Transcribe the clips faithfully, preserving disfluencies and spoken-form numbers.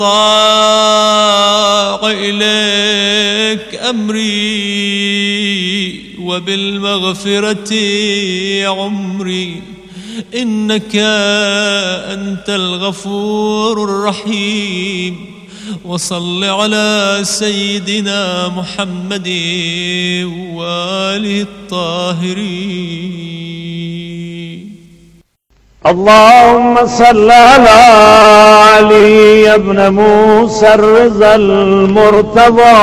ضاق إليك أمري وبالمغفرة عمري، إنك أنت الغفور الرحيم. وصل على سيدنا محمد وآله الطاهرين. اللهم صل على علي بن موسى الرضا المرتضى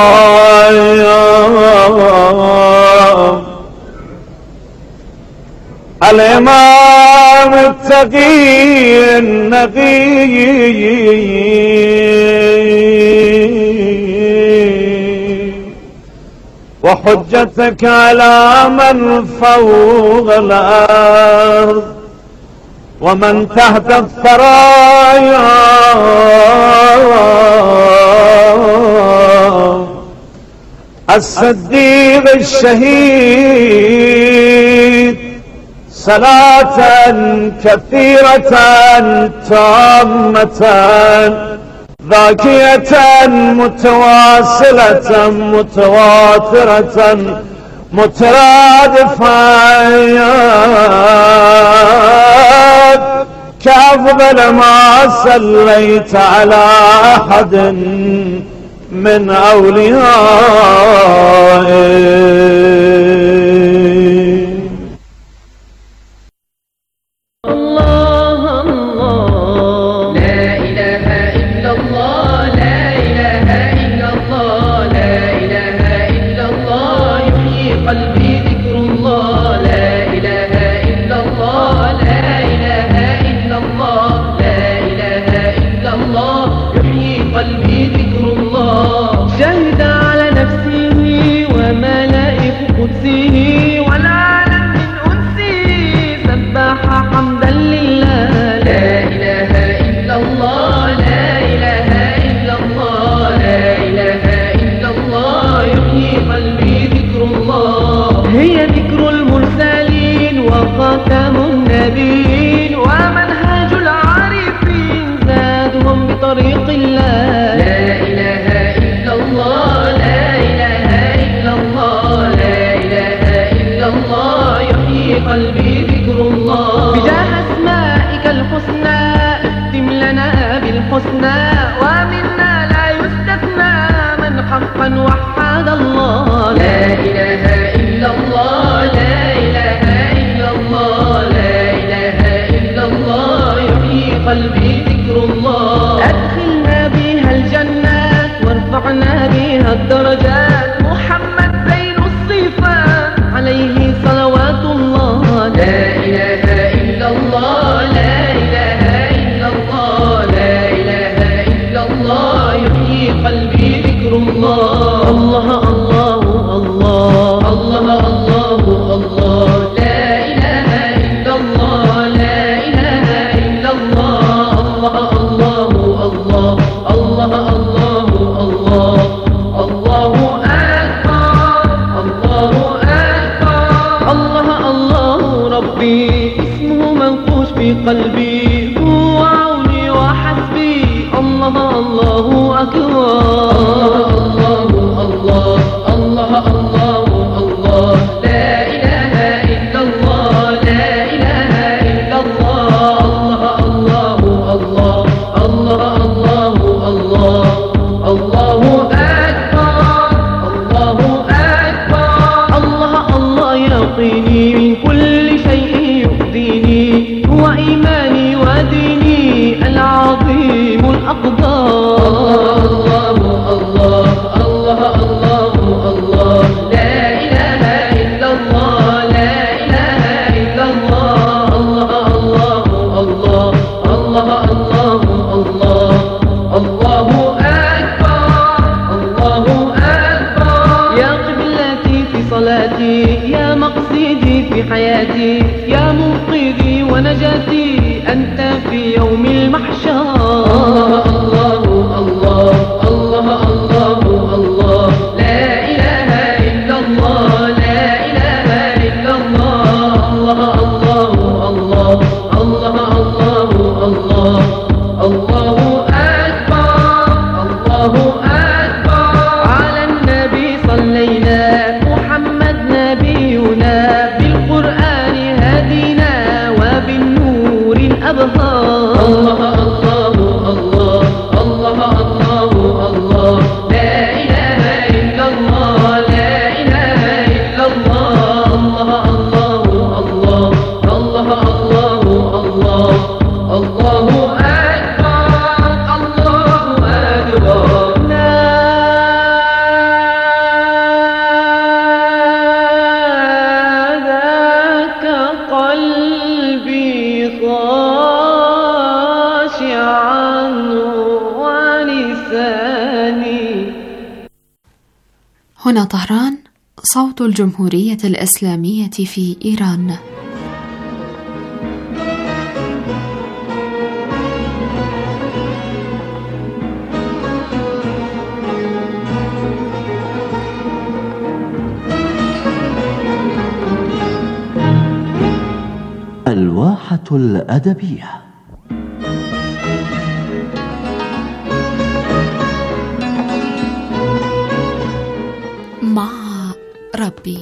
الإمام التقي النقي وحجتك على من فوق الأرض ومن تحت الثرايا، الصديق الشهيد، صلاة كثيرة تامة ذاكية متواصلة متواترة مترادفة كأفضل ما صليت على أحد من أوليائك. ومنا لا يستثنى من حقا وحد الله. لا إله إلا الله لا إله إلا الله لا إله إلا الله يحيي قلبي ذكر الله. أدخلنا بها الجنات وارفعنا بها الدرجات، محمد بين الصفات عليه صلوات الله. لا إله إلا الله لا إله إلا الله لا إله إلا الله يحيي قلبي ذكر الله. الله الله الله الله الله الله لا إله إلا الله لا إله إلا الله. الله الله الله الله الله الله الله أكبر الله أكبر الله الله. ربي اسمه منقوش في قلبي، هو عوني وحسبي. الله الله أكبر الله الله الله الله الله لا إله إلا الله لا إله إلا الله. الله الله الله الله الله الله أكبر الله أكبر الله الله. يعطيني من كل شيء يؤذيني، هو إيماني وديني العظيم الأقدار. الله الله هنا طهران، صوت الجمهورية الإسلامية في إيران. الواحة الأدبية. مع ربي.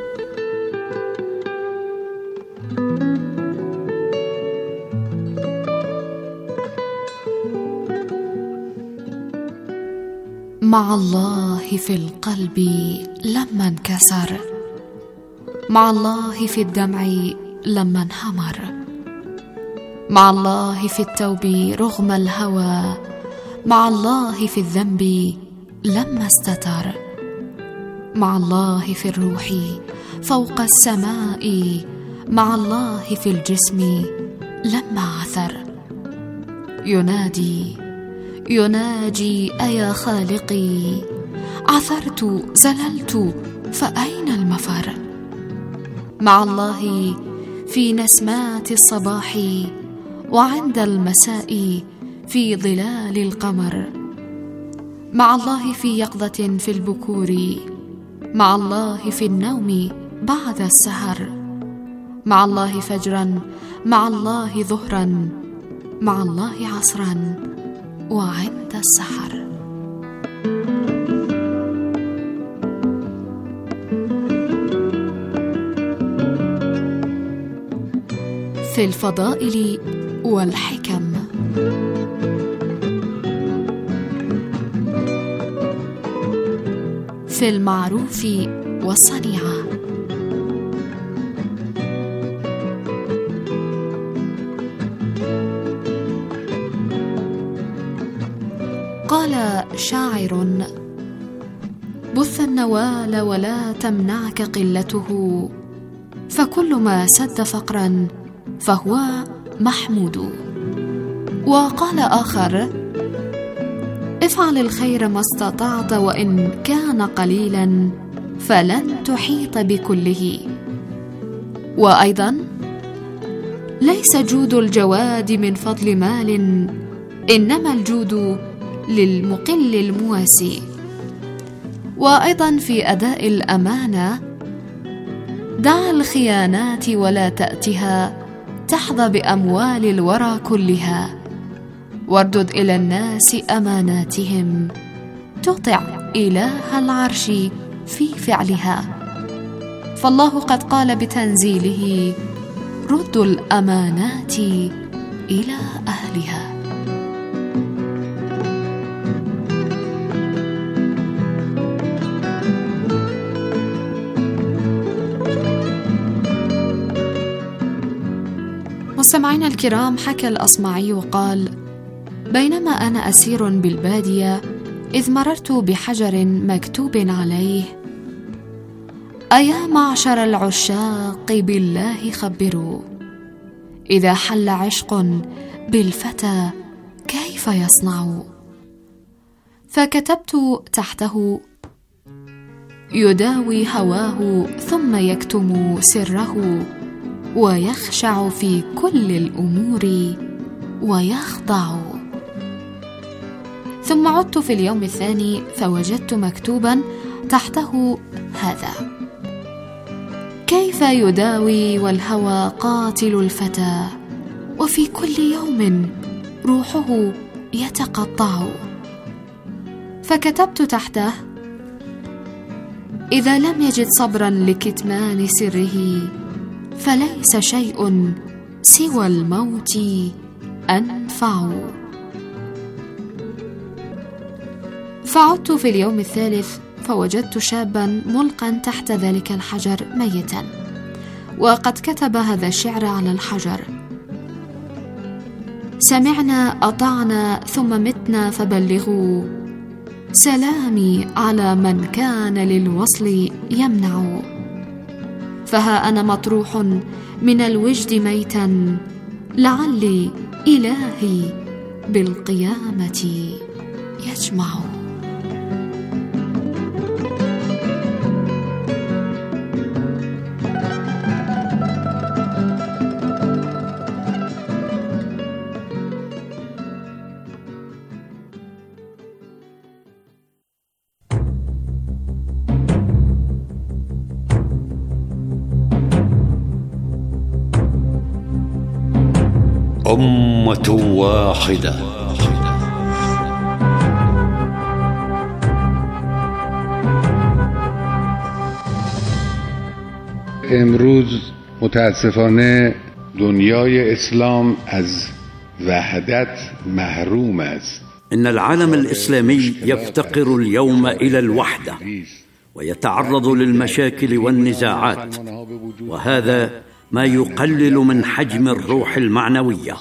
مع الله في القلب لما انكسر، مع الله في الدمع لما انهمر، مع الله في التوب رغم الهوى، مع الله في الذنب لما استتر، مع الله في الروح فوق السماء، مع الله في الجسم لما عثر. ينادي يناجي أيا خالقي، عثرت زللت فأين المفر. مع الله في نسمات الصباح، وعند المساء في ظلال القمر، مع الله في يقظة في البكور، مع الله في النوم بعد السهر، مع الله فجرا، مع الله ظهرا، مع الله عصرا، وعند السحر. في الفضائل والحكم. في المعروف والصنيعة. قال شاعر: بث النوال ولا تمنعك قلته، فكل ما سد فقرا فهو محمود. وقال آخر: افعل الخير ما استطعت، وإن كان قليلا فلن تحيط بكله. وأيضا: ليس جود الجواد من فضل مال، إنما الجود للمقل المواسي. وأيضا في أداء الأمانة: دع الخيانات ولا تأتها، تحظى بأموال الورى كلها، واردد إلى الناس أماناتهم، تطع إله العرش في فعلها. فالله قد قال بتنزيله: ردوا الأمانات إلى أهلها. مستمعينا الكرام، حكى الأصمعي وقال: بينما أنا أسير بالبادية، إذ مررت بحجر مكتوب عليه: أيا معشر العشاق بالله خبروا، إذا حل عشق بالفتى كيف يصنع. فكتبت تحته: يداوي هواه ثم يكتم سره، ويخشع في كل الأمور ويخضع. ثم عدت في اليوم الثاني فوجدت مكتوبا تحته هذا: كيف يداوي والهوى قاتل الفتى، وفي كل يوم روحه يتقطع. فكتبت تحته: إذا لم يجد صبرا لكتمان سره، فليس شيء سوى الموت أنفع. فعدت في اليوم الثالث فوجدت شابا ملقا تحت ذلك الحجر ميتا، وقد كتب هذا الشعر على الحجر: سمعنا أطعنا ثم متنا فبلغوا، سلامي على من كان للوصل يمنع. فها أنا مطروح من الوجد ميتا، لعلي إلهي بالقيامة يجمع. أمة واحدة. امروز متاسفانه دنیای اسلام از وحدت محروم است. إن العالم الإسلامي يفتقر اليوم إلى الوحدة ويتعرض للمشاكل والنزاعات، وهذا ما يقلل من حجم الروح المعنوية.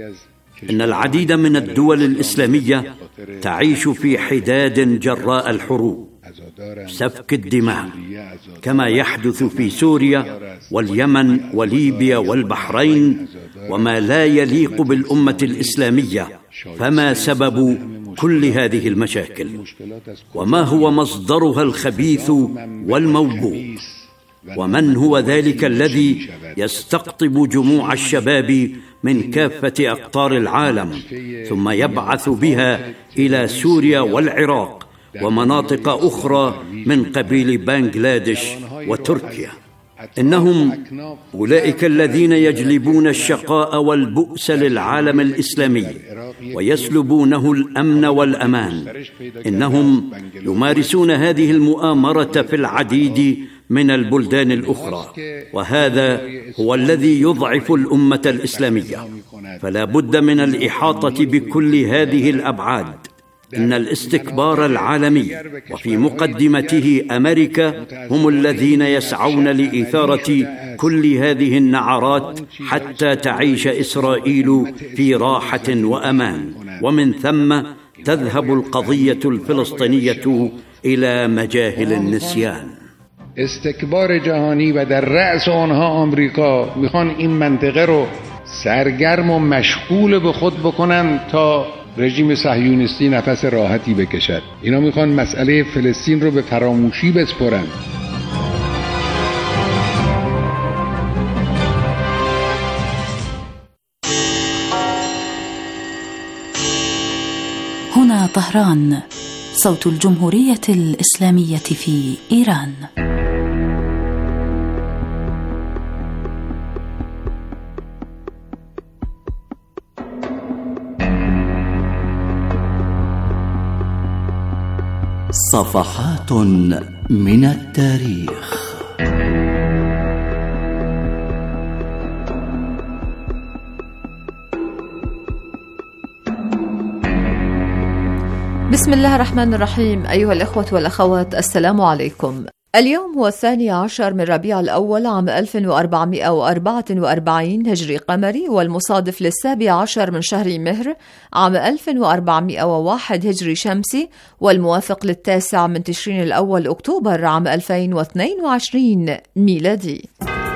إن العديد من الدول الإسلامية تعيش في حداد جراء الحروب، سفك الدماء، كما يحدث في سوريا واليمن وليبيا والبحرين، وما لا يليق بالأمة الإسلامية. فما سبب كل هذه المشاكل؟ وما هو مصدرها الخبيث والموبوء؟ ومن هو ذلك الذي يستقطب جموع الشباب من كافة أقطار العالم ثم يبعث بها إلى سوريا والعراق ومناطق أخرى من قبيل بنغلاديش وتركيا؟ إنهم أولئك الذين يجلبون الشقاء والبؤس للعالم الإسلامي ويسلبونه الأمن والأمان. إنهم يمارسون هذه المؤامرة في العديد من البلدان الأخرى، وهذا هو الذي يضعف الأمة الإسلامية. فلا بد من الإحاطة بكل هذه الأبعاد. إن الاستكبار العالمي وفي مقدمته أمريكا هم الذين يسعون لإثارة كل هذه النعرات حتى تعيش إسرائيل في راحة وأمان، ومن ثم تذهب القضية الفلسطينية إلى مجاهل النسيان. استکبار جهانی و در رأس آنها آمریکا میخوان این منطقه رو سرگرم و مشغول به خود بکنن تا رژیم صهیونیستی نفس راحتی بکشد. اینا میخوان مسئله فلسطین رو به فراموشی بسپرن. هنا طهران، صوت الجمهورية الإسلامية في إيران. صفحات من التاريخ. بسم الله الرحمن الرحيم. أيها الإخوة والأخوات، السلام عليكم. اليوم هو الثاني عشر من ربيع الأول عام ألف وأربعمائة وأربعة وأربعين هجري قمري، والمصادف للسابع عشر من شهر مهر عام ألف وأربعمائة وواحد هجري شمسي، والموافق للتاسع من تشرين الأول أكتوبر عام ألفين واثنين وعشرين ميلادي.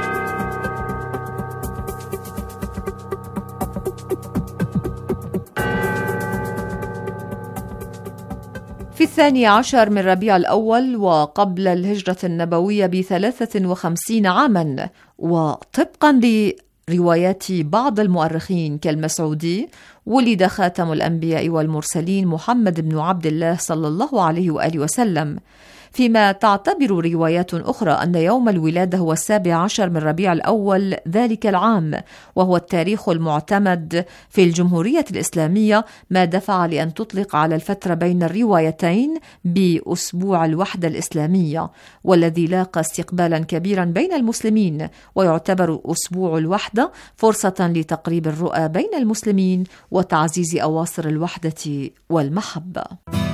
في الثاني عشر من ربيع الأول وقبل الهجرة النبوية بثلاثة وخمسين عاما، وطبقا لروايات بعض المؤرخين كالمسعودي، ولد خاتم الأنبياء والمرسلين محمد بن عبد الله صلى الله عليه وآله وسلم، فيما تعتبر روايات أخرى أن يوم الولادة هو السابع عشر من ربيع الأول ذلك العام، وهو التاريخ المعتمد في الجمهورية الإسلامية، ما دفع لأن تطلق على الفترة بين الروايتين بأسبوع الوحدة الإسلامية، والذي لاقى استقبالا كبيرا بين المسلمين، ويعتبر أسبوع الوحدة فرصة لتقريب الرؤى بين المسلمين وتعزيز أواصر الوحدة والمحبة.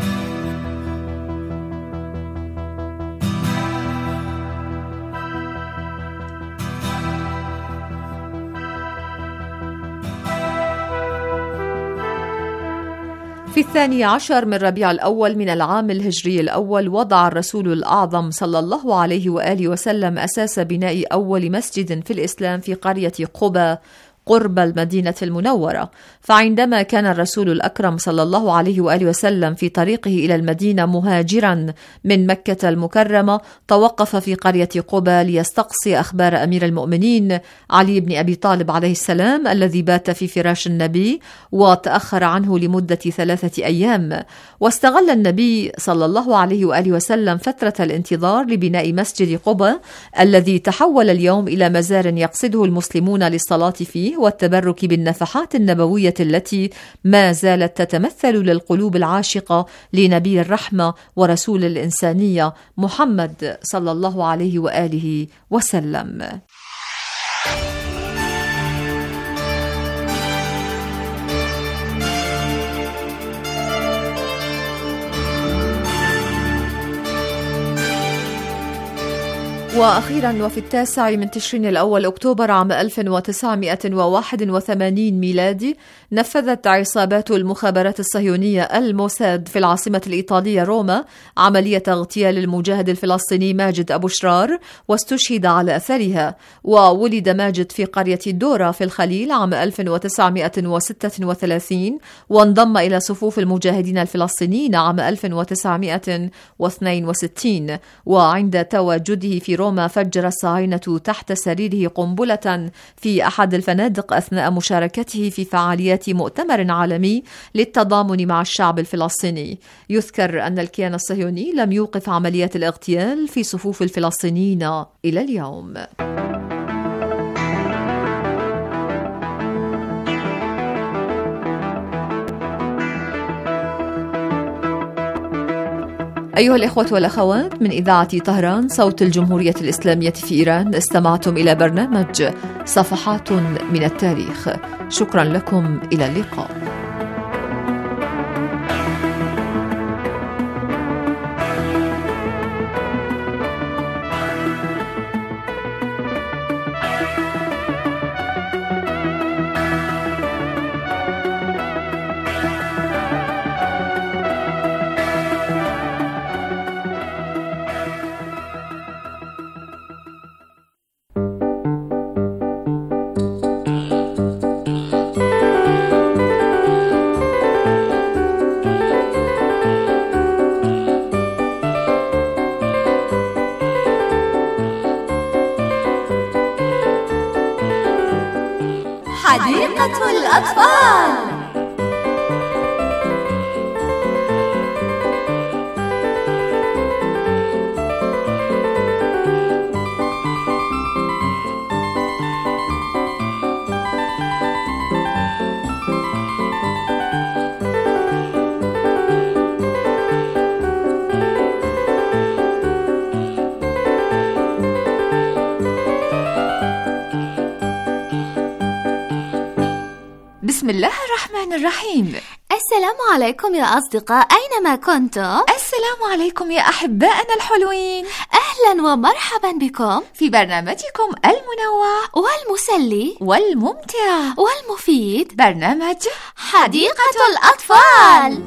في الثاني عشر من ربيع الأول من العام الهجري الأول، وضع الرسول الأعظم صلى الله عليه وآله وسلم أساس بناء أول مسجد في الإسلام في قرية قباء قرب المدينة المنورة. فعندما كان الرسول الأكرم صلى الله عليه وآله وسلم في طريقه إلى المدينة مهاجرا من مكة المكرمة، توقف في قرية قباء ليستقصي أخبار أمير المؤمنين علي بن أبي طالب عليه السلام الذي بات في فراش النبي وتأخر عنه لمدة ثلاثة أيام. واستغل النبي صلى الله عليه وآله وسلم فترة الانتظار لبناء مسجد قباء الذي تحول اليوم إلى مزار يقصده المسلمون للصلاة فيه والتبرك بالنفحات النبوية التي ما زالت تتمثل للقلوب العاشقة لنبي الرحمة ورسول الإنسانية محمد صلى الله عليه وآله وسلم. وأخيرا وفي التاسع من تشرين الأول أكتوبر عام ألف وتسعمائة وواحد وثمانين ميلادي نفذت عصابات المخابرات الصهيونية الموساد في العاصمة الإيطالية روما عملية اغتيال المجاهد الفلسطيني ماجد أبو شرار واستشهد على أثرها. وولد ماجد في قرية دورا في الخليل عام ألف وتسعمائة وستة وثلاثين وانضم إلى صفوف المجاهدين الفلسطينيين عام ألف وتسعمائة واثنين وستين. وعند تواجده في روما فجر الصهاينة تحت سريره قنبلة في أحد الفنادق أثناء مشاركته في فعاليات مؤتمر عالمي للتضامن مع الشعب الفلسطيني. يذكر أن الكيان الصهيوني لم يوقف عمليات الاغتيال في صفوف الفلسطينيين إلى اليوم. أيها الإخوة والأخوات، من إذاعة طهران صوت الجمهورية الإسلامية في إيران استمعتم إلى برنامج صفحات من التاريخ. شكرا لكم، إلى اللقاء. حديقة الأطفال. بسم الله الرحمن الرحيم. السلام عليكم يا أصدقاء، أينما كنتم. السلام عليكم يا أحبائنا الحلوين. أهلا ومرحبا بكم في برنامجكم المنوع والمسلي والممتع والمفيد، برنامج حديقة الأطفال.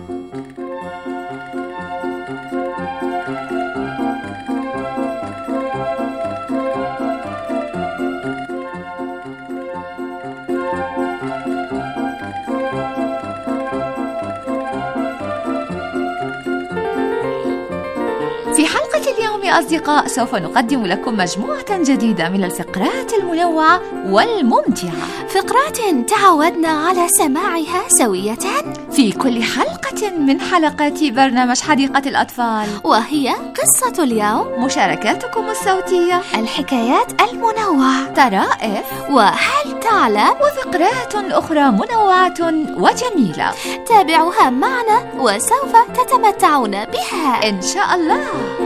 في حلقة اليوم يا أصدقاء سوف نقدم لكم مجموعة جديدة من الفقرات المنوعة والممتعة، فقرات تعودنا على سماعها سوية في كل حلقة من حلقات برنامج حديقة الأطفال، وهي قصة اليوم، مشاركاتكم الصوتية، الحكايات المنوعة، طرائف، وهل تعلم، وفقرات أخرى منوعة وجميلة. تابعوها معنا وسوف تتمتعون بها إن شاء الله.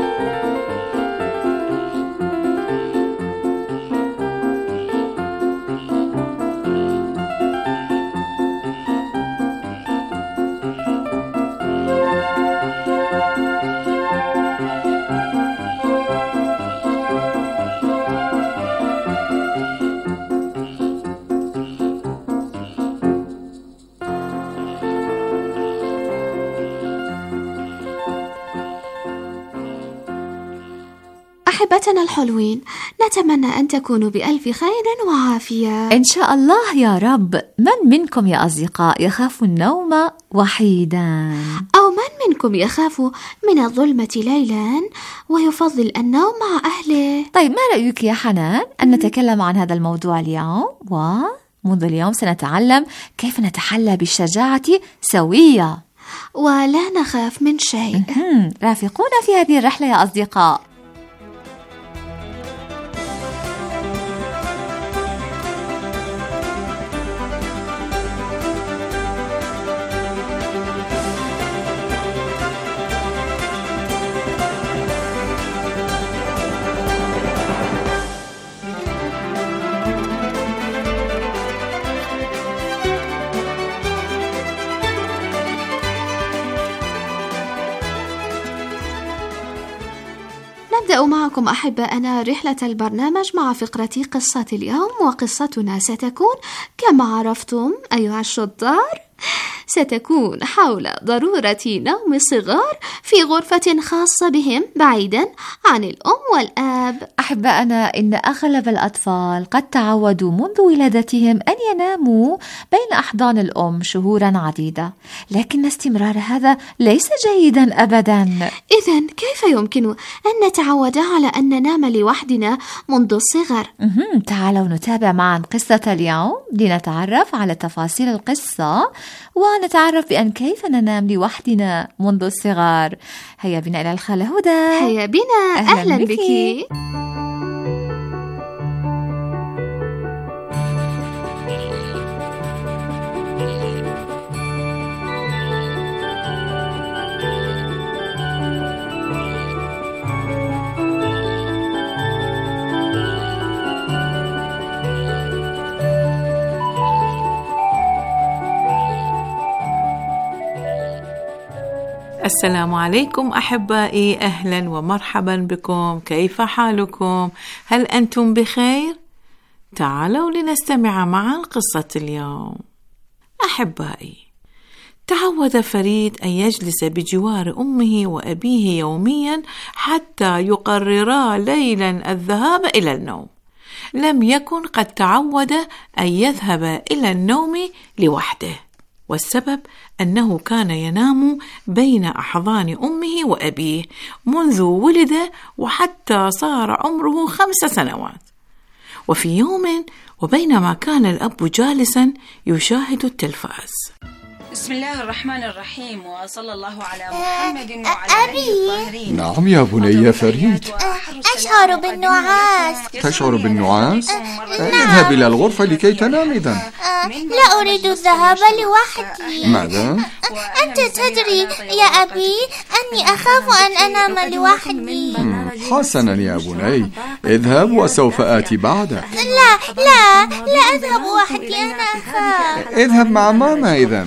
أحبتنا الحلوين، نتمنى أن تكونوا بألف خير وعافية إن شاء الله يا رب. من منكم يا أصدقاء يخاف النوم وحيدا؟ أو من منكم يخاف من الظلمة ليلا ويفضل النوم مع أهله؟ طيب، ما رأيك يا حنان أن نتكلم عن هذا الموضوع اليوم؟ ومنذ اليوم سنتعلم كيف نتحلى بالشجاعة سوية ولا نخاف من شيء. رافقونا في هذه الرحلة يا أصدقاء. نبدأ معكم أحبائنا رحلة البرنامج مع فقرة قصة اليوم، وقصتنا ستكون كما عرفتم أيها الشطار ستكون حول ضرورة نوم الصغار في غرفة خاصة بهم بعيدا عن الأم والآب. أحبائنا، إن أغلب الأطفال قد تعودوا منذ ولادتهم أن يناموا بين أحضان الأم شهورا عديدة، لكن استمرار هذا ليس جيدا أبدا. إذن كيف يمكن أن نتعود على أن ننام لوحدنا منذ الصغر؟ تعالوا نتابع معا قصة اليوم لنتعرف على تفاصيل القصة ونتعرف بأن كيف ننام لوحدنا منذ الصغر. هيا بنا إلى الخالة هدى. هيا بنا. أهلا, أهلا بك, بك. السلام عليكم أحبائي، أهلا ومرحبا بكم. كيف حالكم؟ هل أنتم بخير؟ تعالوا لنستمع معا قصة اليوم. أحبائي، تعود فريد أن يجلس بجوار أمه وأبيه يوميا حتى يقررا ليلا الذهاب إلى النوم. لم يكن قد تعود أن يذهب إلى النوم لوحده، والسبب أنه كان ينام بين أحضان أمه وأبيه منذ ولد وحتى صار عمره خمس سنوات. وفي يوم وبينما كان الأب جالسا يشاهد التلفاز. بسم الله الرحمن الرحيم، وصلى الله على محمد وعلى آله الطاهرين. نعم يا بني فريد. أشعر بالنعاس. تشعر بالنعاس؟ اذهب إلى الغرفة لكي تنام إذن. لا أريد الذهاب لوحدي. ماذا؟ أنت تدري يا أبي أني أخاف أن أنام لوحدي. حسنا يا بني، اذهب وسوف آتي بعدك. لا لا لا أذهب وحدي، أنا أخاف. اذهب مع ماما إذن.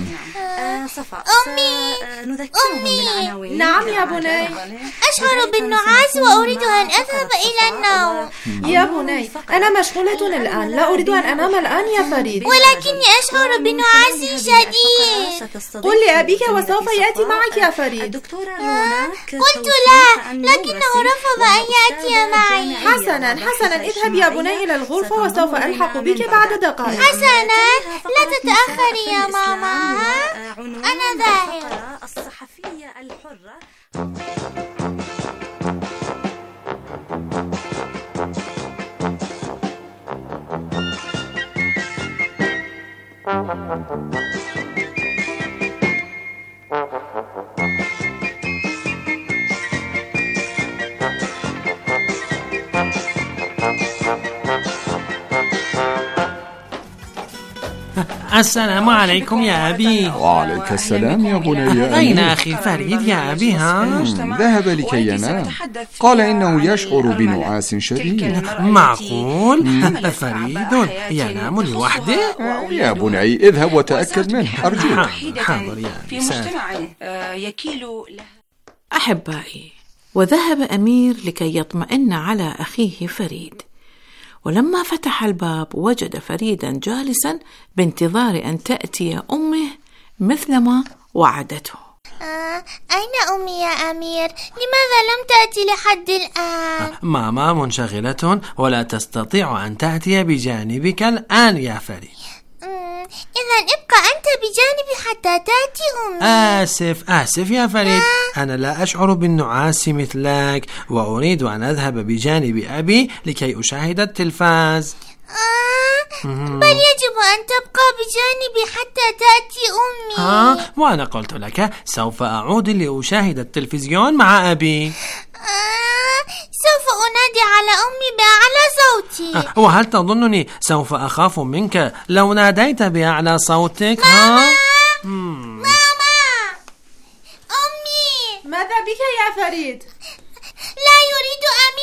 أمي أمي. نعم يا بني. أشعر بالنعاس وأريد أن أذهب إلى النوم. يا بني، أنا مشغولة الآن، لا أريد أن أنام الآن يا فريد. ولكني أشعر بنعاس شديد. قل لأبيك وسوف يأتي معك يا فريد. قلت لا، لكنه رفض أن يأتي معي. حسنا حسنا، اذهب يا بني إلى الغرفة وسوف ألحق بك بعد دقائق. حسنا، لا تتأخري يا ماما. أنا ذاهب. الصحفية الحرة. السلام عليكم يا أبي. وعليك السلام يا بني. أين أخي فريد يا أبي؟ ها؟ ذهب لكي ينام، قال إنه يشعر بنعاس شديد. معقول؟ فريد ينام لوحده؟ يا بني اذهب وتأكد منه أرجوك. حاضر يا في مجتمع يكيل له. أحبائي، وذهب أمير لكي يطمئن على أخيه فريد، ولما فتح الباب وجد فريدا جالسا بانتظار أن تأتي أمه مثلما وعدته. آه، أين أمي يا أمير؟ لماذا لم تأتي لحد الآن؟ ماما منشغلة ولا تستطيع أن تأتي بجانبك الآن يا فريد. إذن ابقى أنت بجانبي حتى تأتي أمي. آسف آسف يا فريد، آه. أنا لا أشعر بالنعاس مثلك، وأريد أن أذهب بجانب أبي لكي أشاهد التلفاز. آه. بل يجب أن تبقى بجانبي حتى تأتي أمي. آه. وأنا قلت لك سوف أعود لأشاهد التلفزيون مع أبي. آه. سوف أنادي على أمي بأعلى صوتي. آه. وهل تظنني سوف أخاف منك لو ناديت بأعلى صوتك؟ ماما. ها؟ ماما. أمي. ماذا بك يا فريد؟ لا يريد أمير أن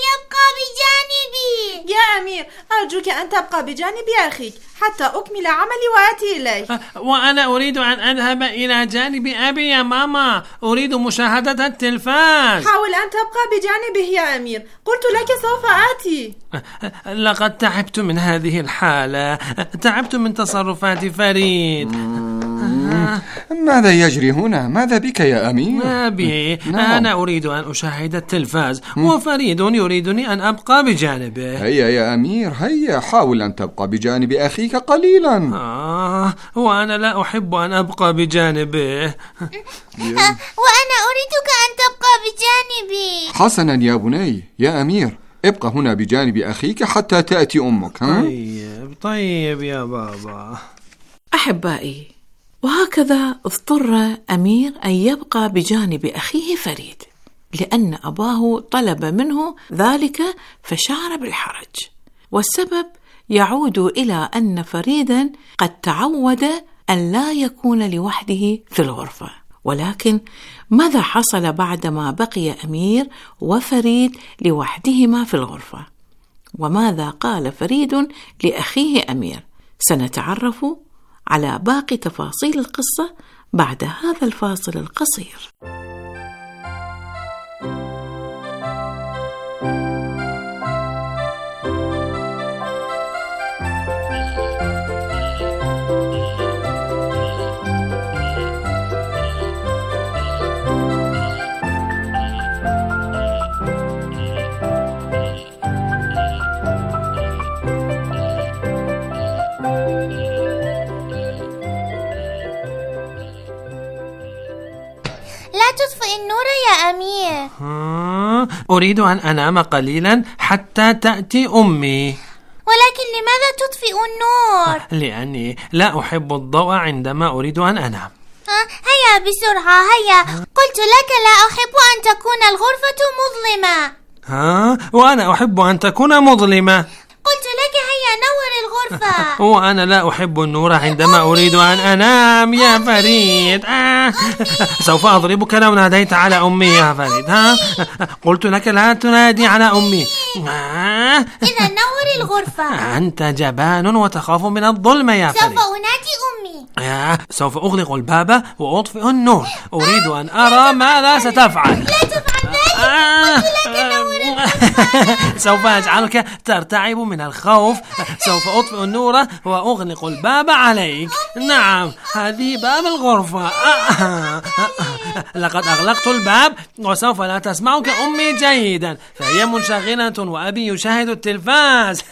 يبقى بجانبي. يا أمير، أرجوك أن تبقى بجانب أخيك حتى أكمل عملي وآتي إليك. وأنا أريد أن أذهب إلى جانب أبي يا ماما، أريد مشاهدة التلفاز. حاول أن تبقى بجانبه يا أمير، قلت لك سوف آتي. لقد تعبت من هذه الحالة، تعبت من تصرفات فريد. ماذا يجري هنا؟ ماذا بك يا أمير؟ ما بي، أنا أريد أن أشاهد التلفاز وفريد يريدني أن أبقى بجانبه. هيا يا أمير، هيا حاول أن تبقى بجانب أخيك قليلا. آه، وأنا لا أحب أن أبقى بجانبه. وأنا أريدك أن تبقى بجانبي. حسنا يا بني، يا أمير ابقى هنا بجانب أخيك حتى تأتي أمك. ها؟ طيب طيب يا بابا. أحبائي، وهكذا اضطر أمير أن يبقى بجانب أخيه فريد، لأن أباه طلب منه ذلك فشعر بالحرج. والسبب يعود إلى أن فريدا قد تعود أن لا يكون لوحده في الغرفة. ولكن ماذا حصل بعدما بقي أمير وفريد لوحدهما في الغرفة؟ وماذا قال فريد لأخيه أمير؟ سنتعرف على باقي تفاصيل القصة بعد هذا الفاصل القصير. تطفئ النور يا أمير. أريد أن أنام قليلا حتى تأتي أمي. ولكن لماذا تطفئ النور؟ لأني لا أحب الضوء عندما أريد أن أنام. هيا بسرعة، هيا، قلت لك لا أحب أن تكون الغرفة مظلمة. ها؟ وأنا أحب أن تكون مظلمة. قلت لك هيا نور الغرفة. وأنا لا أحب النور عندما أريد أن أنام يا فريد. آه. سوف أضربك لو ناديت على أمي يا فريد. ها؟ قلت لك لا تنادي على أمي. آه. إذا نور الغرفة. أنت جبان وتخاف من الظلمة يا فريد. سوف أنادي أمي. آه. سوف أغلق الباب وأطفئ النور. أريد أن أرى ماذا ستفعل. لا تفعل ذلك. آه. قلت لك نور الغرفة. سوف أجعلك ترتعب من الخوف. سوف أطفئ النور وأغلق الباب عليك. نعم، هذه باب الغرفة. لقد أغلقت الباب وسوف لا تسمعك أمي جيدا، فهي منشغلة وأبي يشاهد التلفاز.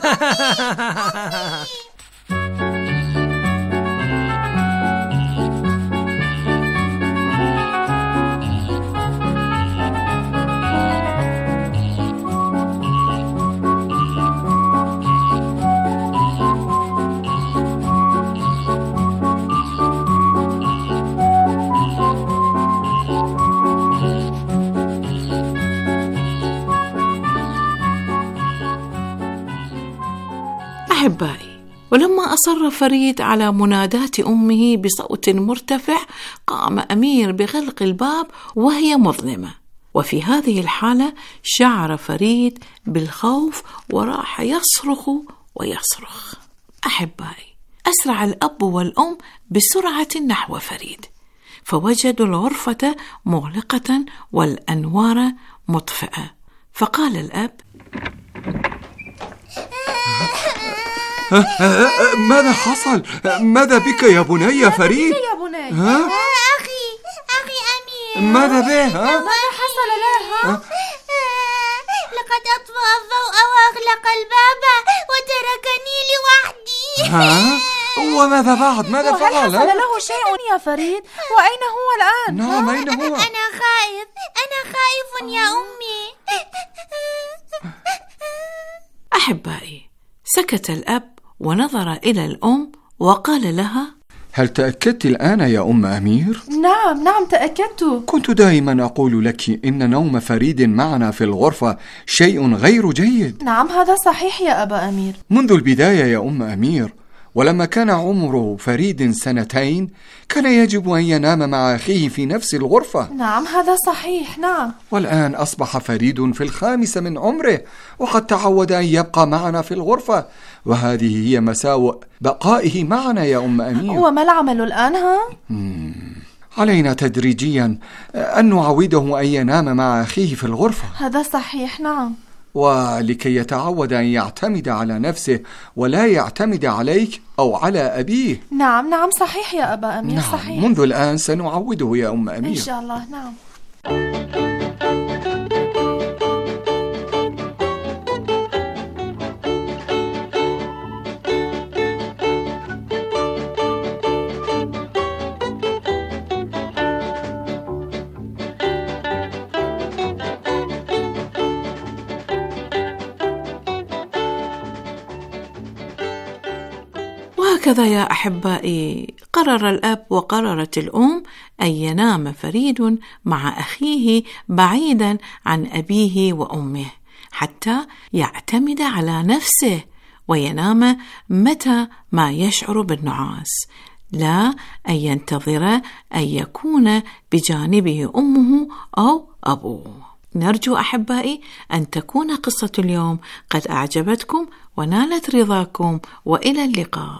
أحبائي، ولما أصر فريد على مناداة أمه بصوت مرتفع، قام أمير بغلق الباب وهي مظلمة. وفي هذه الحالة شعر فريد بالخوف وراح يصرخ ويصرخ. أحبائي، أسرع الأب والأم بسرعة نحو فريد، فوجدوا الغرفة مغلقة والأنوار مطفئة. فقال الأب: ماذا حصل؟ ماذا بك يا بني يا فريد؟ يا بني؟ ها؟ أخي أخي أمير. ماذا به؟ ها؟ ماذا حصل له؟ لقد أطفأ الضوء وأغلق الباب وتركني لوحدي. ها؟ وماذا بعد؟ ماذا فعل؟ حصل له شيء يا فريد؟ وأين هو الآن؟ نعم، أين هو؟ أنا خائف، أنا خائف يا أمي. أحبائي، سكت الأب ونظر إلى الأم وقال لها: هل تأكدت الآن يا أم أمير؟ نعم نعم تأكدت. كنت دائما أقول لك إن نوم فريد معنا في الغرفة شيء غير جيد. نعم هذا صحيح يا أبا أمير. منذ البداية يا أم أمير، ولما كان عمر فريد سنتين كان يجب أن ينام مع أخيه في نفس الغرفة. نعم هذا صحيح. نعم. والآن أصبح فريد في الخامسة من عمره وقد تعود أن يبقى معنا في الغرفة، وهذه هي مساوئ بقائه معنا يا أم أمير. وما العمل الآن ها؟ مم. علينا تدريجيا أن نعوده أن ينام مع أخيه في الغرفة. هذا صحيح. نعم. ولكي يتعود أن يعتمد على نفسه ولا يعتمد عليك أو على أبيه. نعم نعم صحيح يا أبا أمير. نعم. صحيح. منذ الآن سنعوده يا أم أمير إن شاء الله. نعم. وهكذا يا أحبائي قرر الأب وقررت الأم أن ينام فريد مع أخيه بعيدا عن أبيه وأمه حتى يعتمد على نفسه وينام متى ما يشعر بالنعاس، لا أن ينتظر أن يكون بجانبه أمه أو أبوه. نرجو أحبائي أن تكون قصة اليوم قد أعجبتكم ونالت رضاكم، وإلى اللقاء.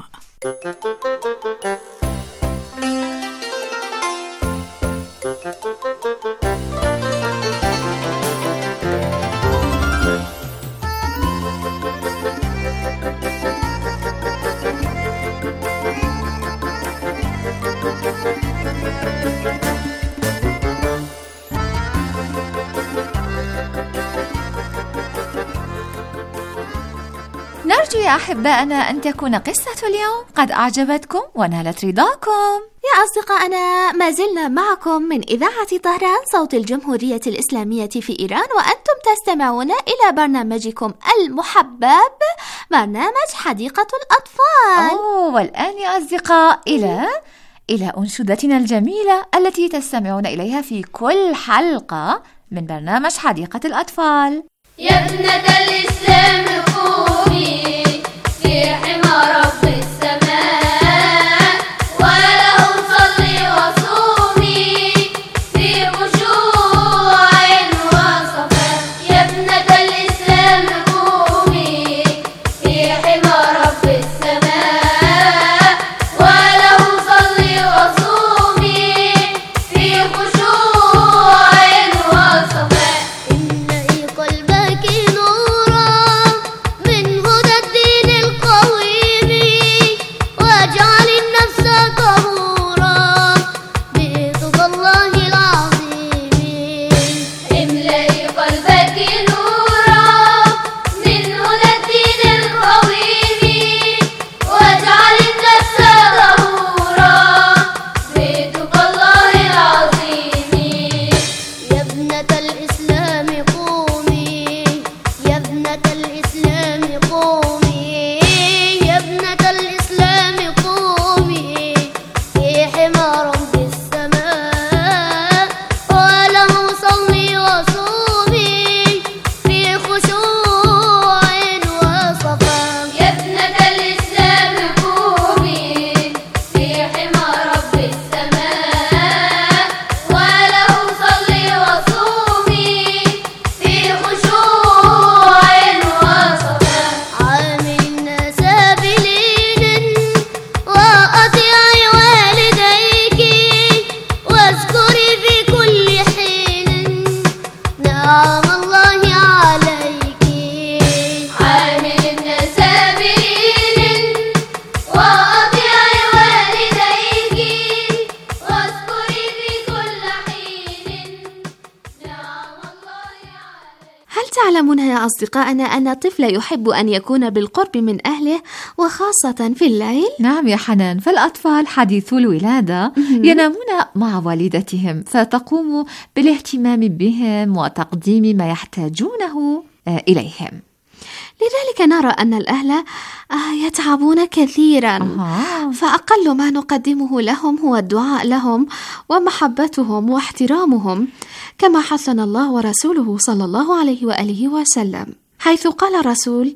نرجو يا أحبائنا أن تكون قصة اليوم قد أعجبتكم ونالت رضاكم. يا أصدقائنا، ما زلنا معكم من إذاعة طهران صوت الجمهورية الإسلامية في إيران، وأنتم تستمعون إلى برنامجكم المحبب برنامج حديقة الأطفال. أوه، والآن يا أصدقاء إلى إلى أنشودتنا الجميلة التي تستمعون إليها في كل حلقة من برنامج حديقة الأطفال. يا ابنة الإسلام قومي في حمى رب السماء، وله صلي وصومي في خشوع وصفاء. يا ابنة الإسلام قومي في حمى رب السماء، وله صلي وصومي في خشوع وصفاء. املئي قلبك نورا من هدى الدين القويم، واجعل النفس طهورا بتقى الله العظيم. املئي قلبك نورا من هدى الدين القويم، واجعل النفس طهورا بتقى الله العظيم. يا ابنة الإسلام قومي، يا ابنة الإسلام قومي، يا ابنة الإسلام قومي في حمى رب السماء، وله صلي وصومي في خشوع وصفاء. يا ابنة الإسلام قومي في حمى رب السماء، وله صلي وصومي في خشوع وصفاء. عامل الناس بلين وأطيعي والديك، واذكري في كل حين نعم الله عليك. عامل الناس بلين وأطيعي والديك، واذكري في كل حين نعم الله عليك. هل تعلمون يا أصدقائنا أن الطفل يحب أن يكون بالقرب من أهله وخاصة في الليل؟ نعم يا حنان، فالأطفال حديثو الولادة ينامون مع والدتهم، فتقوم بالاهتمام بهم وتقديم ما يحتاجونه آه، إليهم. لذلك نرى أن الأهل آه، يتعبون كثيرا، أها. فأقل ما نقدمه لهم هو الدعاء لهم ومحبتهم واحترامهم، كما حثنا الله ورسوله صلى الله عليه وآله وسلم، حيث قال الرسول: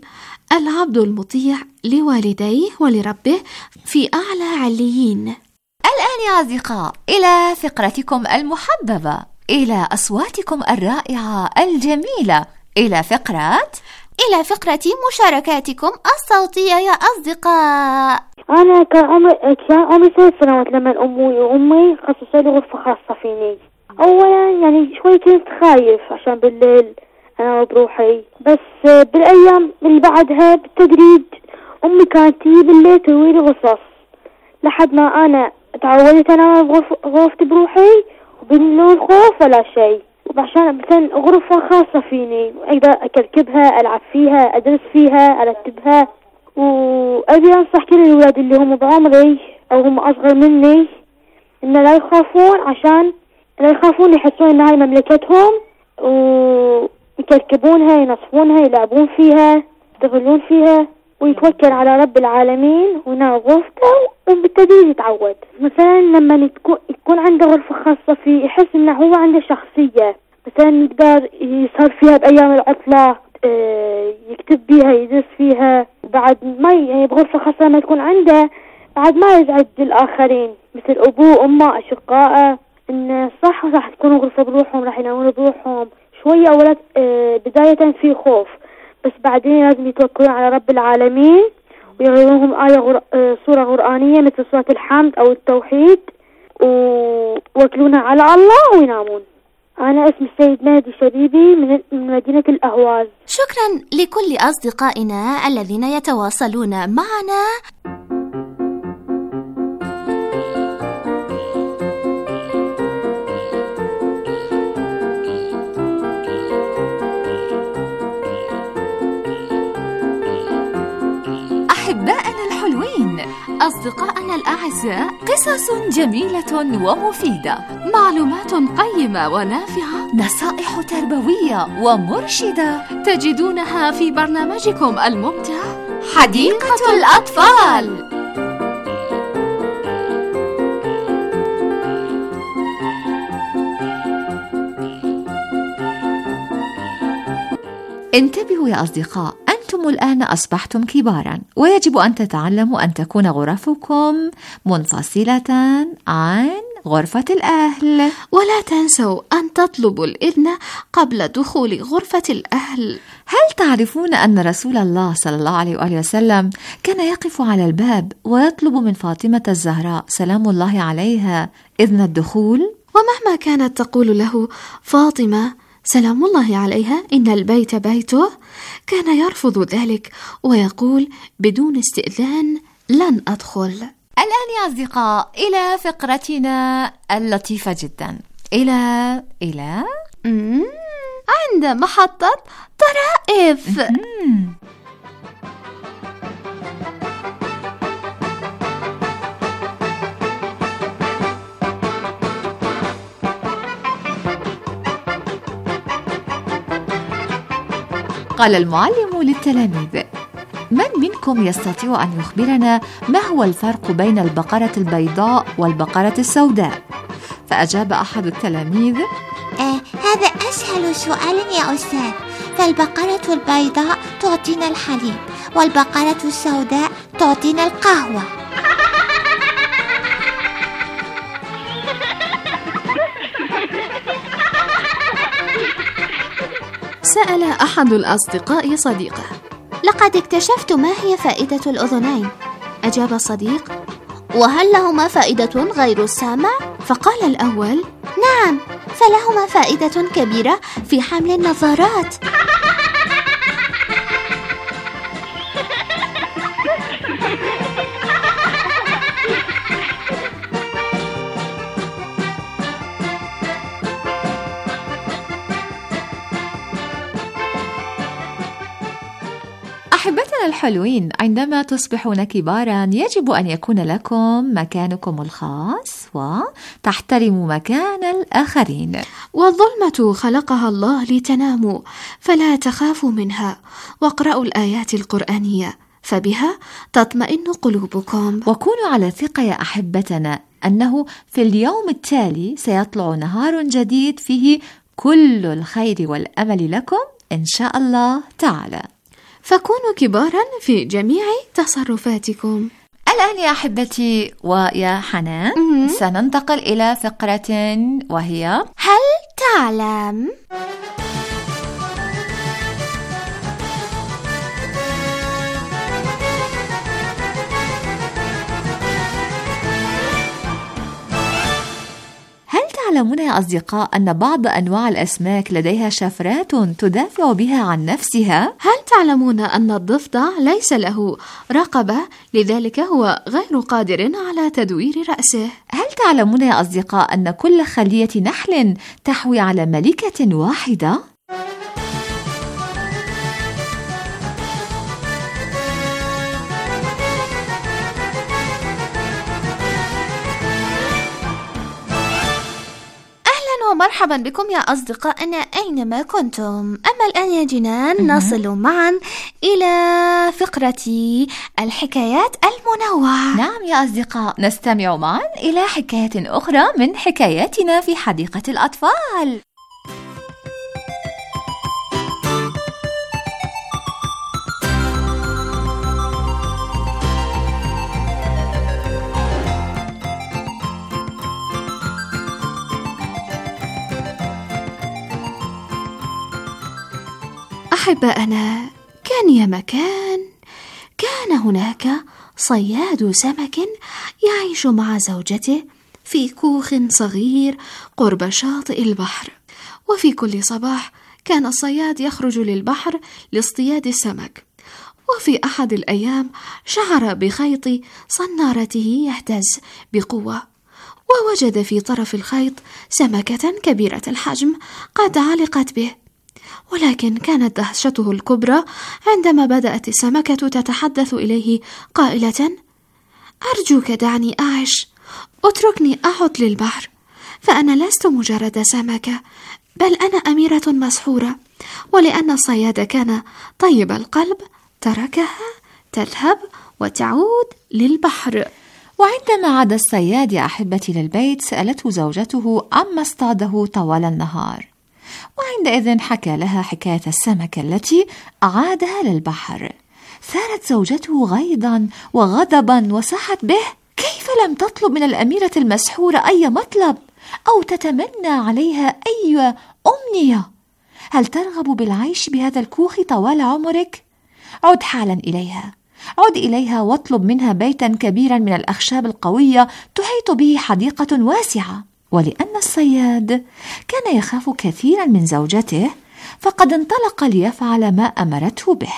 العبد المطيع لوالديه ولربه في أعلى عليين. الآن يا أصدقاء إلى فقرتكم المحببة، إلى أصواتكم الرائعة الجميلة، إلى فقرة إلى فقرة مشاركاتكم الصوتية يا أصدقاء. أنا كان عمري كان عمري ثلاث سنوات لما أمي وأمي خصصوا لي غرفة خاصة فيني. أولا يعني شوي كنت خايف عشان بالليل أنا بروحي، بس بالأيام اللي بعدها بالتدريج أمي كانت تيجي بالليل تروي لي قصص لحد ما أنا تعودت أنام بغرفتي بروحي وبدون خوف ولا شيء. وعشان مثلا غرفة خاصة فيني أقدر أكركبها، ألعب فيها، أدرس فيها، أرتبها. وأبي أنصح كل الأولاد اللي هم بعمري أو هم أصغر مني إن لا يخافون، عشان لا يخافون يحسون إن هاي مملكتهم ويكركبونها، ينصفونها، يلعبون فيها، يشتغلون فيها، ويتوكل على رب العالمين وينام غرفته وبالتدريج يتعود. مثلا لما يكون عنده غرفة خاصة فيه يحس إنه هو عنده شخصية، مثلا يقدر يسهر فيها بأيام العطلة، يكتب بيها، يدرس فيها. بعد ما يعني بغرفة خاصة ما تكون عنده بعد ما يزعج الآخرين مثل أبوه وأمه أشقائه. إن صح راح تكون غرفة بروحهم، راح ينامون بروحهم شوية أولاد بداية في خوف، بس بعدين لازم يتوكلون على رب العالمين ويغيرونهم آية غر... سورة قرآنية مثل سورة الحمد أو التوحيد ويوكلونها على الله وينامون. أنا اسمي السيد مهدي شبيبي من مدينة الأهواز. شكرا لكل أصدقائنا الذين يتواصلون معنا. أحبائنا الحلوين، أصدقائنا الأعزاء، قصص جميلة ومفيدة، معلومات قيمة ونافعة، نصائح تربوية ومرشدة تجدونها في برنامجكم الممتع حديقة الأطفال. انتبهوا يا أصدقاء، أنتم الآن أصبحتم كباراً، ويجب أن تتعلموا أن تكون غرفكم منفصلة عن غرفة الأهل. ولا تنسوا أن تطلبوا الإذن قبل دخول غرفة الأهل. هل تعرفون أن رسول الله صلى الله عليه وآله وسلم كان يقف على الباب ويطلب من فاطمة الزهراء سلام الله عليها إذن الدخول؟ ومهما كانت تقول له فاطمة سلام الله عليها إن البيت بيته، كان يرفض ذلك ويقول بدون استئذان لن أدخل. الآن يا أصدقاء إلى فقرتنا اللطيفة جدا، إلى إلى عند محطة طرائف. قال المعلم للتلاميذ: من منكم يستطيع أن يخبرنا ما هو الفرق بين البقرة البيضاء والبقرة السوداء؟ فأجاب أحد التلاميذ: آه هذا أسهل سؤال يا أستاذ، فالبقرة البيضاء تعطينا الحليب والبقرة السوداء تعطينا القهوة. سأل أحد الأصدقاء صديقه: لقد اكتشفت ما هي فائدة الأذنين. أجاب الصديق: وهل لهما فائدة غير السمع؟ فقال الأول: نعم، فلهما فائدة كبيرة في حمل النظارات. أحبتنا الحلوين، عندما تصبحون كبارا يجب أن يكون لكم مكانكم الخاص وتحترموا مكان الآخرين. والظلمة خلقها الله لتناموا، فلا تخافوا منها، واقرأوا الآيات القرآنية فبها تطمئن قلوبكم. وكونوا على ثقة يا أحبتنا أنه في اليوم التالي سيطلع نهار جديد فيه كل الخير والأمل لكم إن شاء الله تعالى. فكونوا كبارا في جميع تصرفاتكم. الآن يا أحبتي ويا حنان م- سننتقل إلى فقرة وهي هل تعلم؟ هل تعلمون يا أصدقاء أن بعض أنواع الأسماك لديها شفرات تدافع بها عن نفسها؟ هل تعلمون أن الضفدع ليس له رقبة، لذلك هو غير قادر على تدوير رأسه؟ هل تعلمون يا أصدقاء أن كل خلية نحل تحوي على ملكة واحدة؟ ومرحبا بكم يا أصدقائنا أينما كنتم. أما الآن يا جنان نصل معا إلى فقرة الحكايات المنوعة. نعم يا أصدقاء، نستمع معا إلى حكاية أخرى من حكاياتنا في حديقة الأطفال. أحبائنا، كان يا مكان كان هناك صياد سمك يعيش مع زوجته في كوخ صغير قرب شاطئ البحر. وفي كل صباح كان الصياد يخرج للبحر لاصطياد السمك. وفي أحد الأيام شعر بخيط صنارته يهتز بقوة، ووجد في طرف الخيط سمكة كبيرة الحجم قد علقت به. ولكن كانت دهشته الكبرى عندما بدأت السمكة تتحدث إليه قائلة: أرجوك دعني أعش، اتركني أعد للبحر، فأنا لست مجرد سمكة، بل أنا أميرة مسحورة. ولأن الصياد كان طيب القلب تركها تذهب وتعود للبحر. وعندما عاد الصياد يا أحبتي للبيت سألته زوجته عما اصطاده طوال النهار، وعندئذ حكى لها حكاية السمكة التي أعادها للبحر. ثارت زوجته غيظا وغضبا وصاحت به: كيف لم تطلب من الأميرة المسحورة أي مطلب أو تتمنى عليها أي أمنية؟ هل ترغب بالعيش بهذا الكوخ طوال عمرك؟ عد حالا إليها، عد إليها واطلب منها بيتا كبيرا من الأخشاب القوية تحيط به حديقة واسعة. ولأن الصياد كان يخاف كثيرا من زوجته فقد انطلق ليفعل ما أمرته به.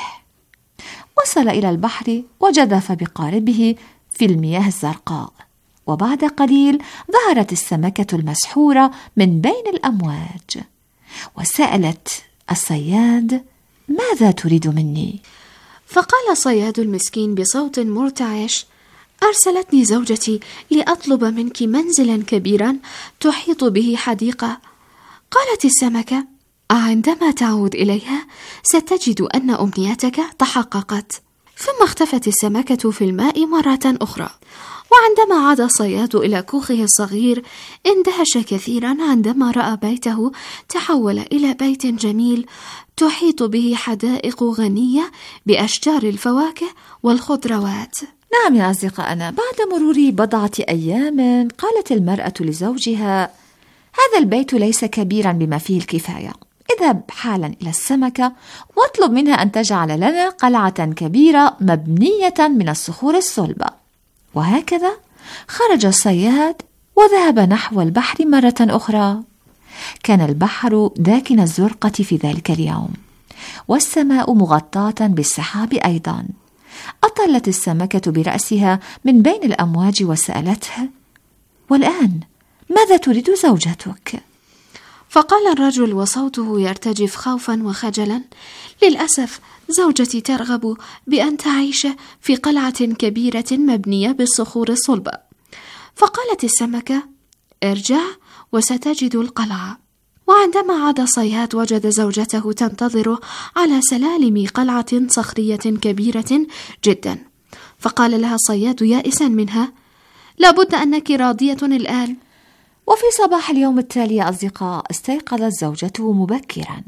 وصل إلى البحر وجدف بقاربه في المياه الزرقاء، وبعد قليل ظهرت السمكة المسحورة من بين الأمواج وسألت الصياد: ماذا تريد مني؟ فقال الصياد المسكين بصوت مرتعش: أرسلتني زوجتي لأطلب منك منزلا كبيرا تحيط به حديقة. قالت السمكة: عندما تعود إليها ستجد أن أمنيتك تحققت. ثم اختفت السمكة في الماء مرة أخرى. وعندما عاد الصياد إلى كوخه الصغير اندهش كثيرا عندما رأى بيته تحول إلى بيت جميل تحيط به حدائق غنية بأشجار الفواكه والخضروات. نعم يا أصدقائنا، بعد مرور بضعة أيام قالت المرأة لزوجها: هذا البيت ليس كبيرا بما فيه الكفاية، اذهب حالا إلى السمكة واطلب منها أن تجعل لنا قلعة كبيرة مبنية من الصخور الصلبة. وهكذا خرج الصياد وذهب نحو البحر مرة أخرى. كان البحر داكن الزرقة في ذلك اليوم، والسماء مغطاة بالسحاب أيضا. أطلت السمكة برأسها من بين الأمواج وسألته: والآن ماذا تريد زوجتك؟ فقال الرجل وصوته يرتجف خوفا وخجلا: للأسف زوجتي ترغب بأن تعيش في قلعة كبيرة مبنية بالصخور الصلبة. فقالت السمكة: ارجع وستجد القلعة. وعندما عاد الصياد وجد زوجته تنتظر على سلالم قلعة صخرية كبيرة جدا. فقال لها الصياد يائسا منها: لابد أنك راضية الآن. وفي صباح اليوم التالي يا أصدقاء استيقظت زوجته مبكرا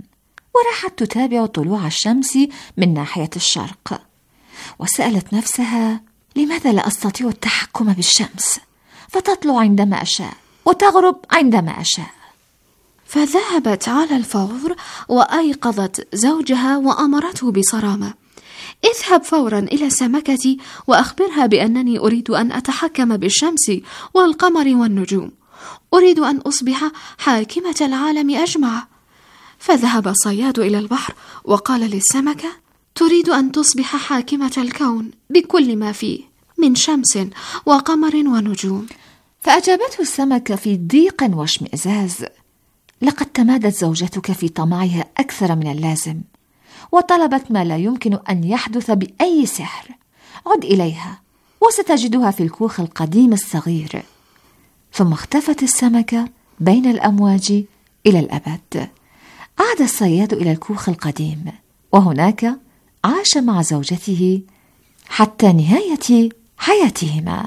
وراحت تتابع طلوع الشمس من ناحية الشرق، وسألت نفسها: لماذا لا أستطيع التحكم بالشمس؟ فتطلع عندما أشاء وتغرب عندما أشاء. فذهبت على الفور وأيقظت زوجها وأمرته بصرامة: اذهب فورا إلى السمكة وأخبرها بأنني أريد أن أتحكم بالشمس والقمر والنجوم، أريد أن أصبح حاكمة العالم أجمع. فذهب الصياد إلى البحر وقال للسمكة: تريد أن تصبح حاكمة الكون بكل ما فيه من شمس وقمر ونجوم. فأجابته السمكة في ضيق واشمئزاز: لقد تمادت زوجتك في طمعها أكثر من اللازم، وطلبت ما لا يمكن أن يحدث بأي سحر. عد إليها وستجدها في الكوخ القديم الصغير. ثم اختفت السمكة بين الأمواج إلى الأبد. عاد الصياد إلى الكوخ القديم، وهناك عاش مع زوجته حتى نهاية حياتهما.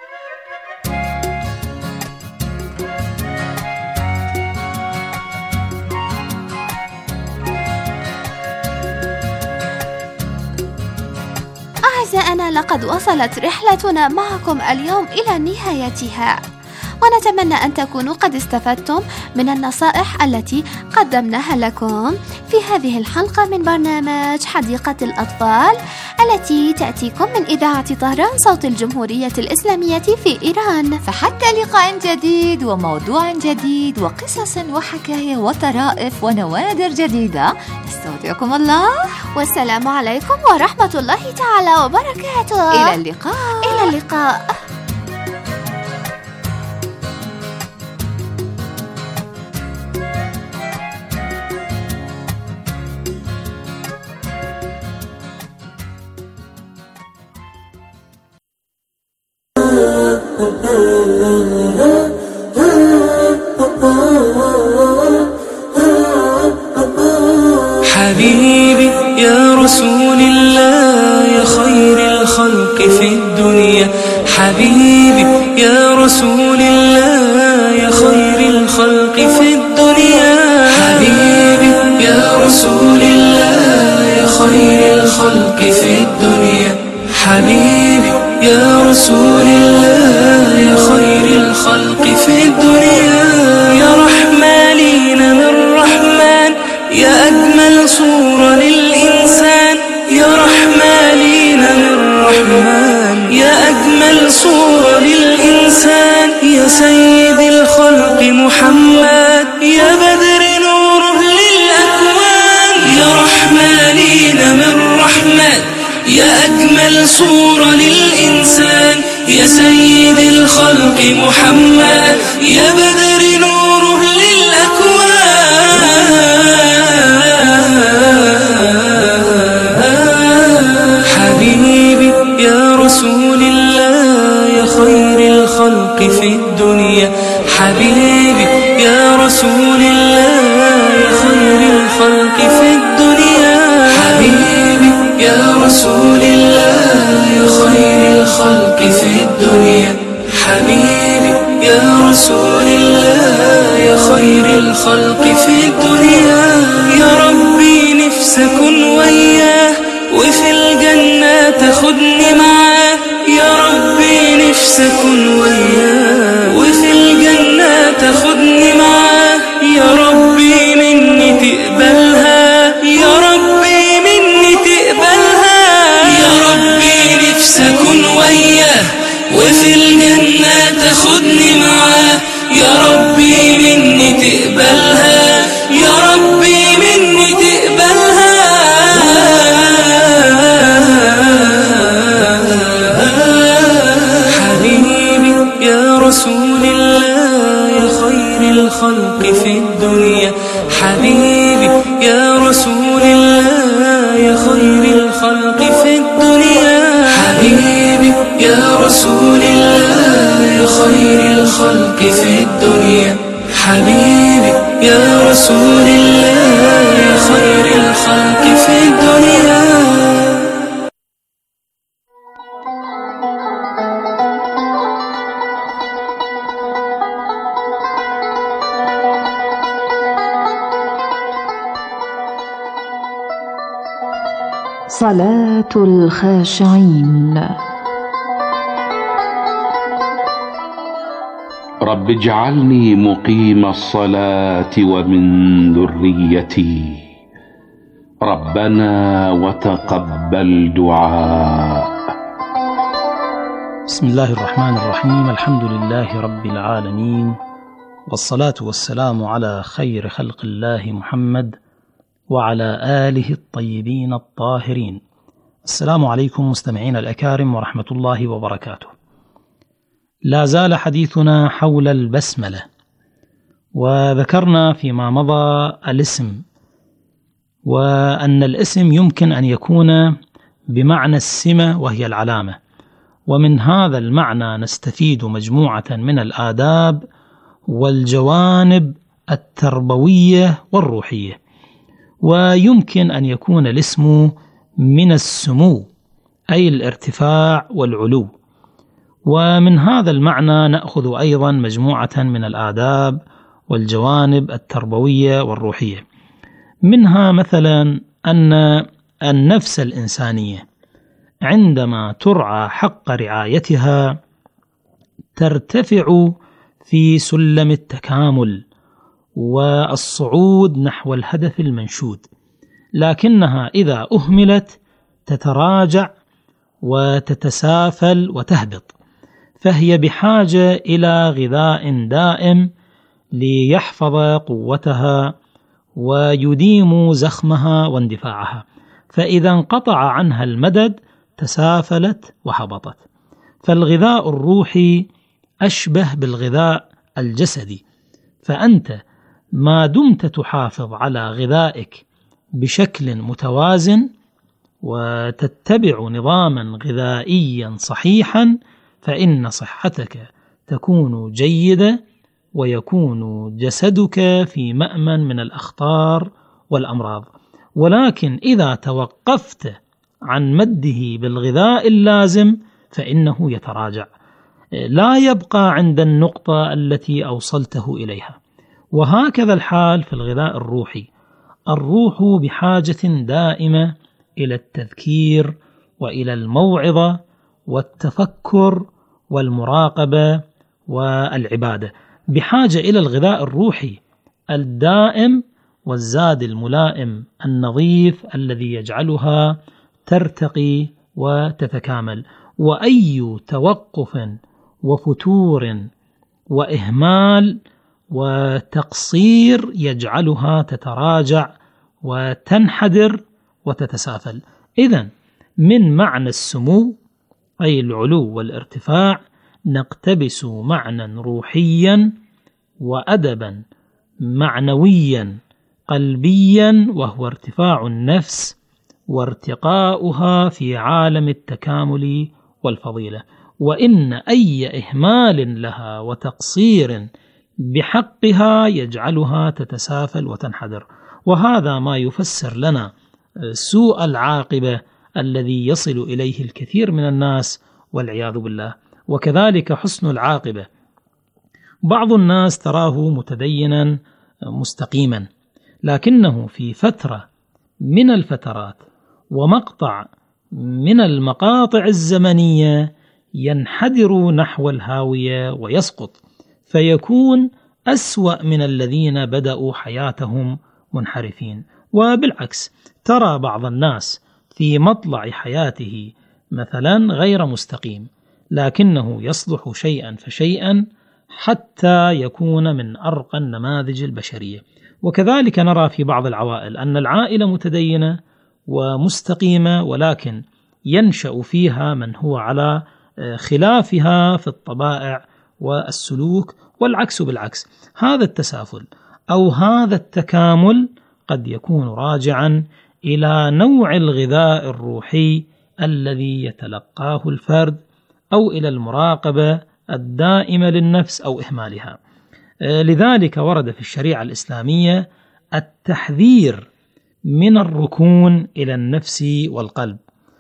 أعزائنا، لقد وصلت رحلتنا معكم اليوم إلى نهايتها، ونتمنى أن تكونوا قد استفدتم من النصائح التي قدمناها لكم في هذه الحلقة من برنامج حديقة الأطفال التي تأتيكم من إذاعة طهران صوت الجمهورية الإسلامية في إيران. فحتى لقاء جديد وموضوع جديد وقصص وحكاية وطرائف ونوادر جديدة، استودعكم الله، والسلام عليكم ورحمة الله تعالى وبركاته. إلى اللقاء. إلى اللقاء. حبيبي يا رسول الله يا خير الخلق في الدنيا، حبيبي يا رسول الله يا خير الخلق في الدنيا، حبيبي يا رسول الله يا خير الخلق في الدنيا، حبيبي يا رسول الله يا خير الخلق في الدنيا. يا رحمالين من رحمن يا أجمل صورة للإنسان، يا رحمالين من رحمن يا أجمل صورة للإنسان، يا سيد الخلق محمد يا بدر نوره للأكوان، يا رحمالين من رحمن يا أجمل صورة للإنسان، يا سيد الخلق محمد يا بدر نوره للأكوان. حبيبي يا رسول الله يا خير الخلق في الدنيا، حبيبي يا رسول الله يا خير الخلق في الدنيا، حبيبي يا رسول الله يا خير الخلق في الدنيا، حبيبي يا رسول الله يا خير الخلق في الدنيا. يا ربي نفسي أكون وياه وفي الجنة تاخدني معاه، يا ربي نفسي أكون وياه وفي الجنة تاخدني معاه، يا ربي مني تقبلها، يا ربي مني تقبلها، يا ربي نفسي أكون وياه وفي الجنة تاخدني معاه، يا ربي مني تقبلها، يا ربي مني تقبلها. حبيبي يا رسول الله يا خير الخلق في الدنيا، حبيبي يا رسول الله يا خير الخلق في الدنيا، حبيبي يا رسول الله يا خير الخلق في الدنيا، حبيبي يا رسول الله يا خير الخلق في الدنيا. صلاة الخاشعين. رب اجعلني مقيم الصلاة ومن ذريتي، ربنا وتقبل دعاء. بسم الله الرحمن الرحيم، الحمد لله رب العالمين، والصلاة والسلام على خير خلق الله محمد وعلى آله الطيبين الطاهرين. السلام عليكم مستمعين الأكارم ورحمة الله وبركاته. لا زال حديثنا حول البسملة، وذكرنا فيما مضى الاسم، وأن الاسم يمكن أن يكون بمعنى السمة وهي العلامة، ومن هذا المعنى نستفيد مجموعة من الآداب والجوانب التربوية والروحية. ويمكن أن يكون الاسم من السمو أي الارتفاع والعلو، ومن هذا المعنى نأخذ أيضا مجموعة من الآداب والجوانب التربوية والروحية. منها مثلا أن النفس الإنسانية عندما ترعى حق رعايتها ترتفع في سلم التكامل والصعود نحو الهدف المنشود، لكنها إذا أهملت تتراجع وتتسافل وتهبط، فهي بحاجة إلى غذاء دائم ليحفظ قوتها ويديم زخمها واندفاعها، فإذا انقطع عنها المدد تسافلت وهبطت. فالغذاء الروحي أشبه بالغذاء الجسدي، فأنت ما دمت تحافظ على غذائك بشكل متوازن وتتبع نظاما غذائيا صحيحا فإن صحتك تكون جيدة ويكون جسدك في مأمن من الأخطار والأمراض. ولكن إذا توقفت عن مده بالغذاء اللازم فإنه يتراجع، لا يبقى عند النقطة التي أوصلته إليها. وهكذا الحال في الغذاء الروحي، الروح بحاجة دائمة إلى التذكير وإلى الموعظة والتفكر والمراقبة والعبادة، بحاجة إلى الغذاء الروحي الدائم والزاد الملائم النظيف الذي يجعلها ترتقي وتتكامل. وأي توقف وفتور وإهمال وتقصير يجعلها تتراجع وتنحدر وتتسافل. إذن من معنى السمو أي العلو والارتفاع نقتبس معنى روحيا وأدبا معنويا قلبيا، وهو ارتفاع النفس وارتقاؤها في عالم التكامل والفضيلة. وإن أي إهمال لها وتقصير بحقها يجعلها تتسافل وتنحدر، وهذا ما يفسر لنا سوء العاقبة الذي يصل إليه الكثير من الناس والعياذ بالله. وكذلك حسن العاقبة، بعض الناس تراه متدينا مستقيما، لكنه في فترة من الفترات ومقطع من المقاطع الزمنية ينحدر نحو الهاوية ويسقط، فيكون أسوأ من الذين بدأوا حياتهم منحرفين. وبالعكس ترى بعض الناس في مطلع حياته مثلا غير مستقيم، لكنه يصلح شيئا فشيئا حتى يكون من أرقى النماذج البشرية. وكذلك نرى في بعض العوائل أن العائلة متدينة ومستقيمة، ولكن ينشأ فيها من هو على خلافها في الطبائع والسلوك، والعكس بالعكس. هذا التسافل أو هذا التكامل قد يكون راجعا إلى نوع الغذاء الروحي الذي يتلقاه الفرد، أو إلى المراقبة الدائمة للنفس أو إهمالها. لذلك ورد في الشريعة الإسلامية التحذير من الركون إلى النفس والقلب،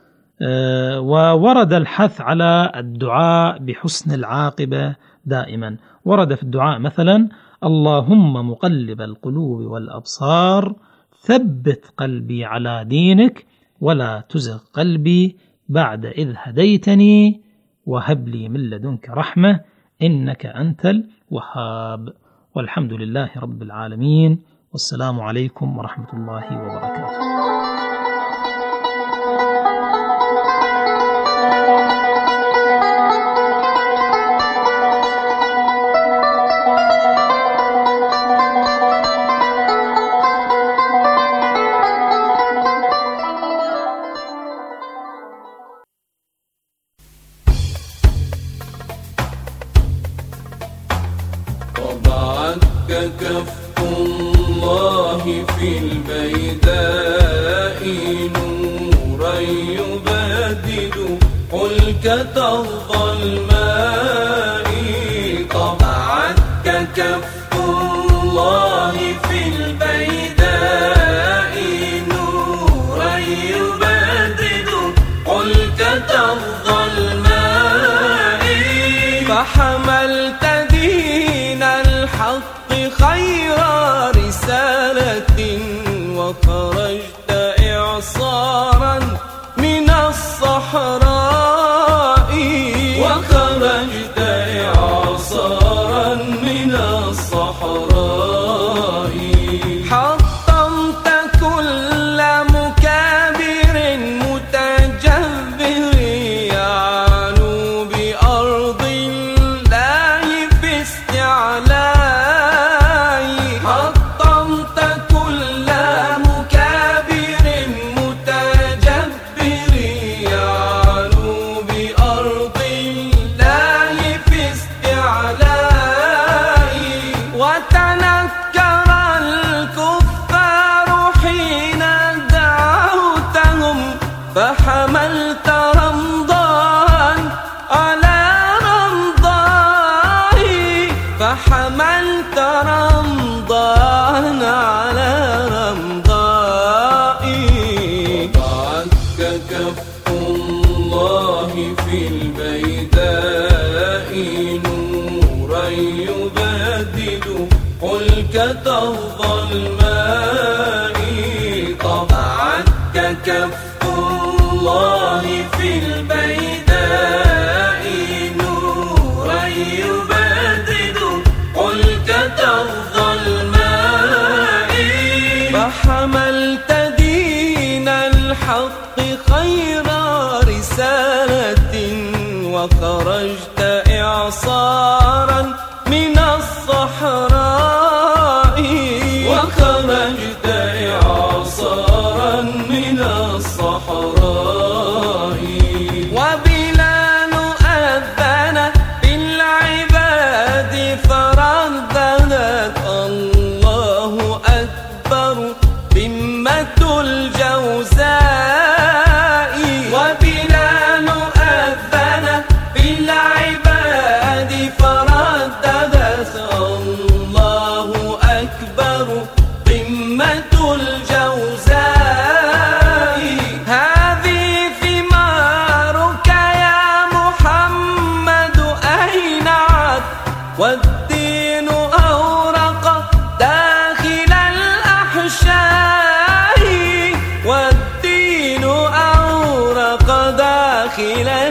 وورد الحث على الدعاء بحسن العاقبة دائما. ورد في الدعاء مثلا: اللهم مقلب القلوب والأبصار ثبت قلبي على دينك ولا تزغ قلبي بعد إذ هديتني وهب لي من لدنك رحمة إنك أنت الوهاب. والحمد لله رب العالمين، والسلام عليكم ورحمة الله وبركاته. كف الله في البيداء نورا يبدد حلكة الظلماء. طبعتك كف الله في البيداء نورا يبدد حلكة الظلماء. فحملت دين الحق خير رسالة وخرجت إعصارا من الصحراء. وخرجت إعصارا من الصحراء. حطمت كل مكابر متجبر يعلو بأرض الله في استعلاء. فحملت رمضان على رمضان. فحملت رمضان على رمضان. وضعتك كف الله في البيداء نورا يبدد حلكة الظلماء. طبعتك كف الله في البيداء نورا يبدد حلكة الظلماء. فحملت دين الحق خير رسالة وخرجت إعصارا من الصحراء. وخرجت إعصارا من الصحراء. وبلال أذن بالعباد فرددت الله أكبر قمة الجوزاء. وبلال أذن بالعباد فرددت الله أكبر قمة الجوزاء. هذه ثمارك يا محمد أينعت والدين أورق داخل الأحشاء. والدين أورق داخل